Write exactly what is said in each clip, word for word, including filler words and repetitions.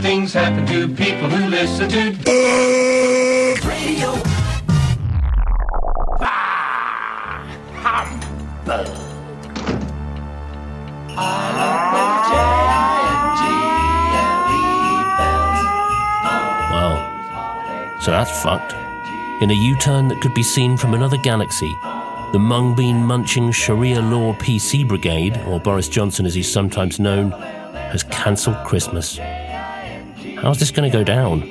things happen to people who listen to radio. Ah, humbug. I love those J I N G L E bells. Well, so that's fucked. In a U-turn that could be seen from another galaxy, the mung bean munching Sharia law P C brigade, or Boris Johnson as he's sometimes known, has cancelled Christmas. How's this going to go down?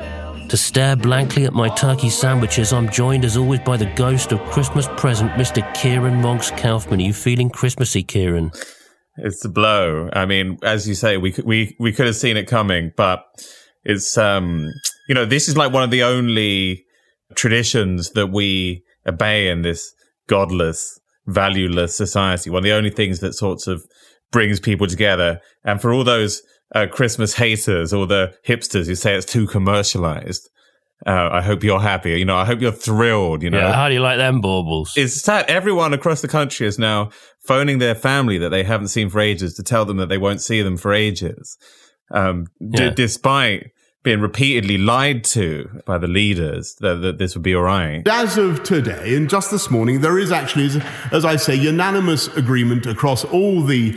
To stare blankly at my turkey sandwiches, I'm joined as always by the ghost of Christmas present, Mister Kieran Monks Kaufman. Are you feeling Christmassy, Kieran? It's a blow. I mean, as you say, we we we could have seen it coming, but it's um, you know, this is like one of the only traditions that we obey in this godless, valueless society. One of the only things that sorts of brings people together. And for all those uh, Christmas haters or the hipsters who say it's too commercialized, uh, I hope you're happy. You know, I hope you're thrilled. You know, yeah, how do you like them baubles? It's sad. Everyone across the country is now phoning their family that they haven't seen for ages to tell them that they won't see them for ages, um, yeah. d- despite being repeatedly lied to by the leaders that, that this would be all right. As of today, and just this morning, there is actually, as, as I say, unanimous agreement across all the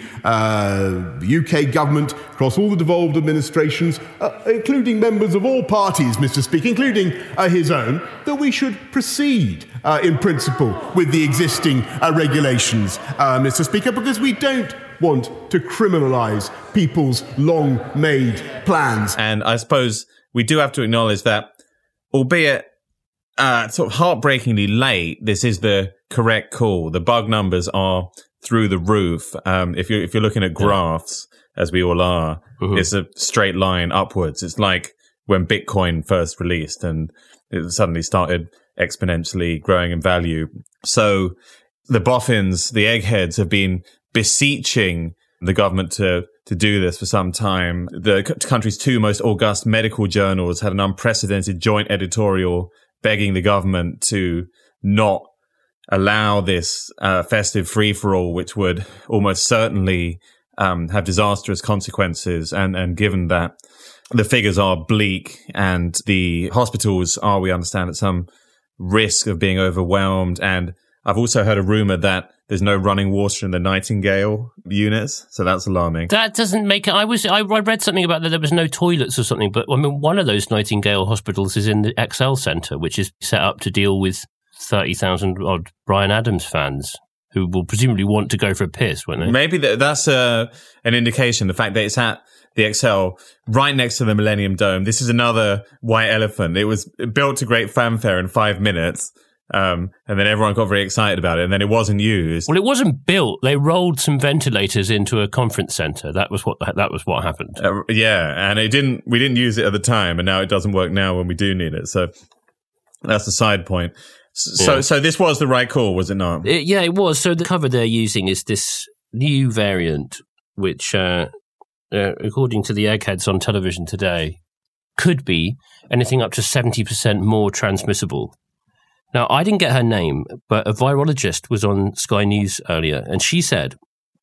uh, U K government, across all the devolved administrations, uh, including members of all parties, Mister Speaker, including uh, his own, that we should proceed uh, in principle with the existing uh, regulations, uh, Mister Speaker, because we don't want to criminalise people's long-made plans. And I suppose we do have to acknowledge that, albeit uh, sort of heartbreakingly late, this is the correct call. The bug numbers are through the roof. Um, if you're, if you're looking at graphs, as we all are, mm-hmm. it's a straight line upwards. It's like when Bitcoin first released and it suddenly started exponentially growing in value. So the boffins, the eggheads, have been beseeching the government to to do this for some time. The c- country's two most august medical journals had an unprecedented joint editorial begging the government to not allow this uh, festive free-for-all, which would almost certainly um, have disastrous consequences. And, and given that the figures are bleak and the hospitals are, we understand, at some risk of being overwhelmed. And I've also heard a rumor that there's no running water in the Nightingale units, so that's alarming. That doesn't make it. I was I read something about that there was no toilets or something, but I mean, one of those Nightingale hospitals is in the X L Centre, which is set up to deal with thirty thousand odd Bryan Adams fans who will presumably want to go for a piss, won't they? Maybe that's uh, an indication. The fact that it's at the X L right next to the Millennium Dome. This is another white elephant. It was built to great fanfare in five minutes. Um, and then everyone got very excited about it, and then it wasn't used. Well, it wasn't built. They rolled some ventilators into a conference centre. That was what that was what happened. Uh, yeah, and it didn't. We didn't use it at the time, and now it doesn't work now when we do need it. So that's the side point. So, yeah. so this was the right call, was it not? It, yeah, it was. So the cover they're using is this new variant, which, uh, uh, according to the eggheads on television today, could be anything up to seventy percent more transmissible. Now, I didn't get her name, but a virologist was on Sky News earlier, and she said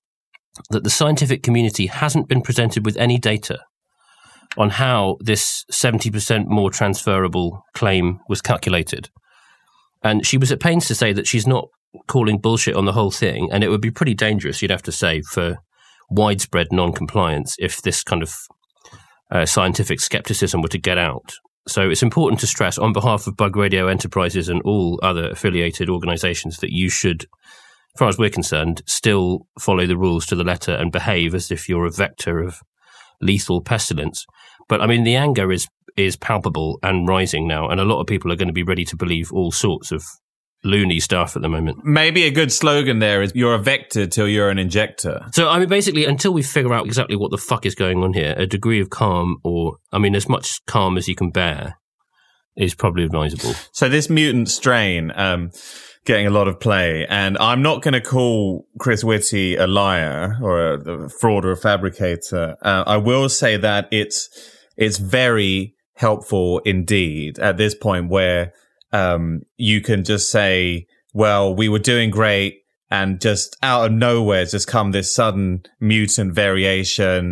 that the scientific community hasn't been presented with any data on how this seventy percent more transferable claim was calculated. And she was at pains to say that she's not calling bullshit on the whole thing, and it would be pretty dangerous, you'd have to say, for widespread non-compliance if this kind of uh, scientific skepticism were to get out. So it's important to stress on behalf of Bug Radio Enterprises and all other affiliated organisations that you should, as far as we're concerned, still follow the rules to the letter and behave as if you're a vector of lethal pestilence. But I mean, the anger is is palpable and rising now, and a lot of people are going to be ready to believe all sorts of loony stuff at the moment. Maybe a good slogan there is you're a vector till you're an injector. So, I mean, basically, until we figure out exactly what the fuck is going on here, a degree of calm, or, I mean, as much calm as you can bear, is probably advisable. So this mutant strain, um, getting a lot of play, and I'm not going to call Chris Whitty a liar or a, a fraud or a fabricator. Uh, I will say that it's it's very helpful indeed at this point where um, you can just say, well, we were doing great, and just out of nowhere has just come this sudden mutant variation.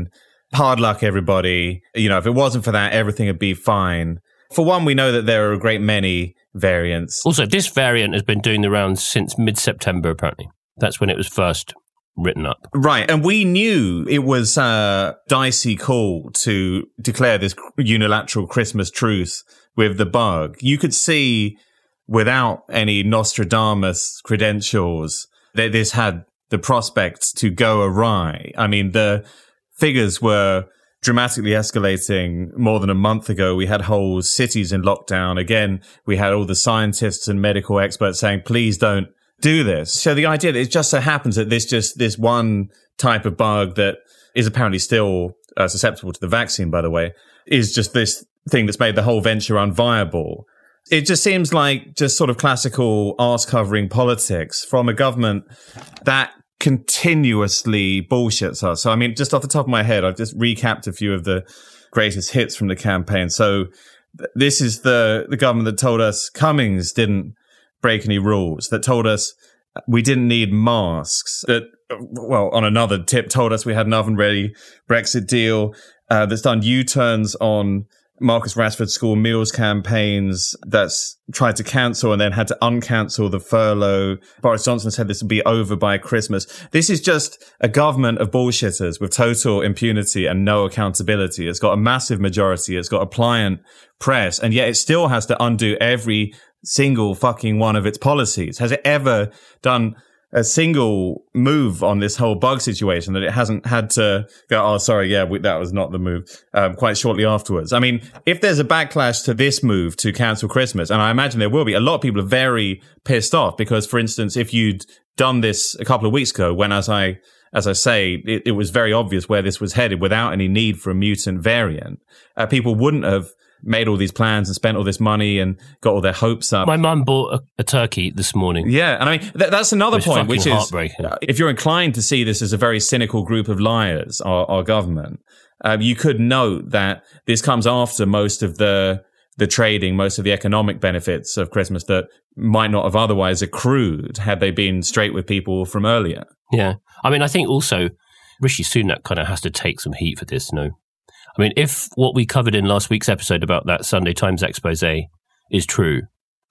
hard luck, everybody. You know, if it wasn't for that, everything would be fine. For one, we know that there are a great many variants. Also, this variant has been doing the rounds since mid-September, apparently. That's when it was first written up. Right. And we knew it was a dicey call to declare this unilateral Christmas truce with the bug. You could see without any Nostradamus credentials that this had the prospect to go awry. I mean, the figures were dramatically escalating more than a month ago. We had whole cities in lockdown. Again, we had all the scientists and medical experts saying, please don't do this. So the idea that it just so happens that this just this one type of bug that is apparently still uh, susceptible to the vaccine, by the way, is just this thing that's made the whole venture unviable. It just seems like just sort of classical arse-covering politics from a government that continuously bullshits us. So, I mean, just off the top of my head, I've just recapped a few of the greatest hits from the campaign. So th- this is the, the government that told us Cummings didn't break any rules, that told us we didn't need masks, that, well, on another tip, told us we had an oven-ready Brexit deal, uh, that's done U-turns on Marcus Rashford's school meals campaigns, that's tried to cancel and then had to uncancel the furlough. Boris Johnson said this would be over by Christmas. This is just a government of bullshitters with total impunity and no accountability. It's got a massive majority. It's got a pliant press, and yet it still has to undo every single fucking one of its policies. Has it ever done a single move on this whole bug situation that it hasn't had to go, oh, sorry, yeah, we, that was not the move, um, quite shortly afterwards? I mean, if there's a backlash to this move to cancel Christmas, and I imagine there will be, a lot of people are very pissed off because, for instance, if you'd done this a couple of weeks ago, when, as I, as I say, it, it was very obvious where this was headed without any need for a mutant variant, uh, people wouldn't have made all these plans and spent all this money and got all their hopes up. My mum bought a, a turkey this morning. Yeah, and I mean, th- that's another point, which is, uh, if you're inclined to see this as a very cynical group of liars, our, our government, uh, you could note that this comes after most of the the trading, most of the economic benefits of Christmas that might not have otherwise accrued had they been straight with people from earlier. Yeah. I mean, I think also Rishi Sunak kind of has to take some heat for this, no? I mean, if what we covered in last week's episode about that Sunday Times expose is true,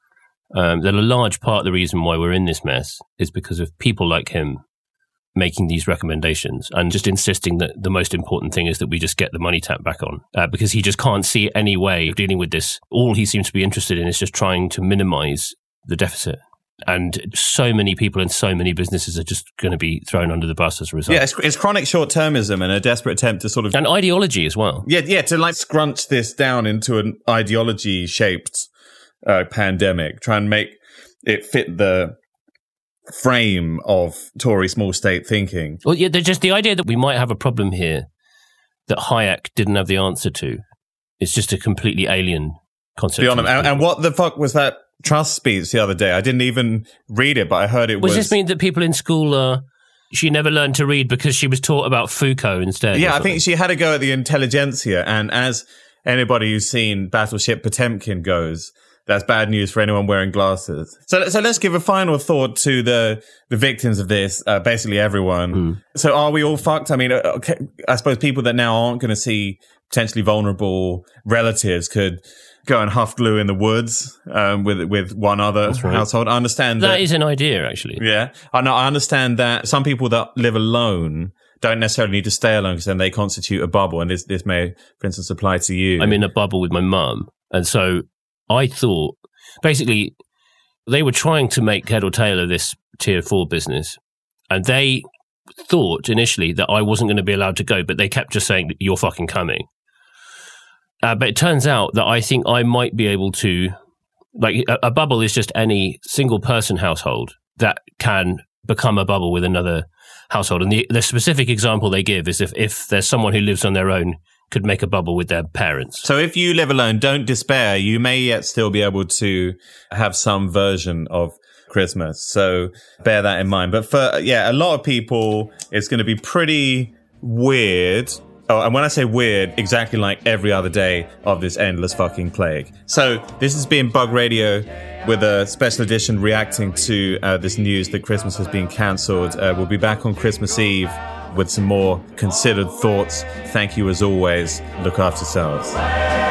um, then a large part of the reason why we're in this mess is because of people like him making these recommendations and just insisting that the most important thing is that we just get the money tap back on, uh, because he just can't see any way of dealing with this. All he seems to be interested in is just trying to minimize the deficit. And so many people and so many businesses are just going to be thrown under the bus as a result. Yeah, it's, it's chronic short-termism and a desperate attempt to sort of... And ideology as well. Yeah, yeah, to like scrunch this down into an ideology-shaped uh, pandemic, try and make it fit the frame of Tory small-state thinking. Well, yeah, just the idea that we might have a problem here that Hayek didn't have the answer to. It's just a completely alien concept. Beyond and, and what the fuck was that Truss speech the other day? I didn't even read it, but I heard it was... Does this mean that people in school are... She never learned to read because she was taught about Foucault instead? Yeah, I think she had a go at the intelligentsia, and as anybody who's seen Battleship Potemkin goes, that's bad news for anyone wearing glasses. So, so let's give a final thought to the the victims of this, uh, basically everyone. Mm. So are we all fucked? I mean, okay, I suppose people that now aren't going to see potentially vulnerable relatives could go and huff glue in the woods um, with with one other right. household. I understand that. That is an idea, actually. Yeah. I know. I understand that some people that live alone don't necessarily need to stay alone because then they constitute a bubble. And this, this may, for instance, apply to you. I'm in a bubble with my mum. And so I thought, basically, they were trying to make head or tail of this tier four business. And they thought initially that I wasn't going to be allowed to go, but they kept just saying, you're fucking coming. Uh, but it turns out that I think I might be able to, like, a, a bubble is just any single person household that can become a bubble with another household. And the, the specific example they give is if, if there's someone who lives on their own could make a bubble with their parents. So if you live alone, don't despair. You may yet still be able to have some version of Christmas. So bear that in mind. But for, yeah, a lot of people, it's going to be pretty weird. Oh, and when I say weird, exactly like every other day of this endless fucking plague. So this has been Bug Radio with a special edition reacting to uh, this news that Christmas has been cancelled. Uh, we'll be back on Christmas Eve with some more considered thoughts. Thank you as always. Look after yourselves.